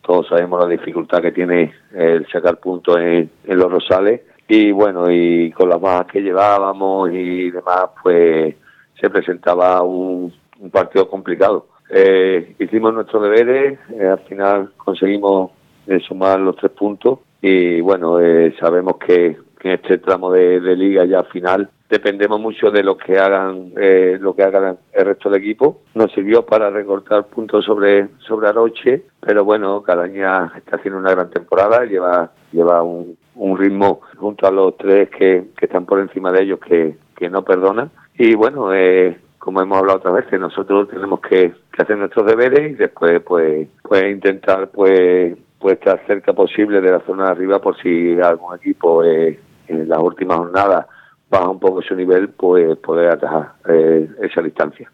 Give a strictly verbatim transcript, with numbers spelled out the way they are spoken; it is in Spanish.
todos sabemos la dificultad que tiene el sacar puntos en, en los Rosales, y bueno, y con las bajas que llevábamos y demás, pues se presentaba un, un partido complicado. Eh, hicimos nuestros deberes, eh, al final conseguimos eh, sumar los tres puntos, y bueno, eh, sabemos que, que en este tramo de, de liga ya final dependemos mucho de lo que hagan eh, lo que hagan el resto del equipo. Nos sirvió para recortar puntos sobre sobre Aroche, pero bueno, Calaña está haciendo una gran temporada, lleva lleva un, un ritmo junto a los tres que, que están por encima de ellos que, que no perdonan. Y bueno, eh, como hemos hablado otras veces, nosotros tenemos que, que hacer nuestros deberes y después pues pues intentar pues pues estar cerca posible de la zona de arriba, por si algún equipo eh, en las últimas jornadas baja un poco su nivel, pues poder atajar eh, esa distancia.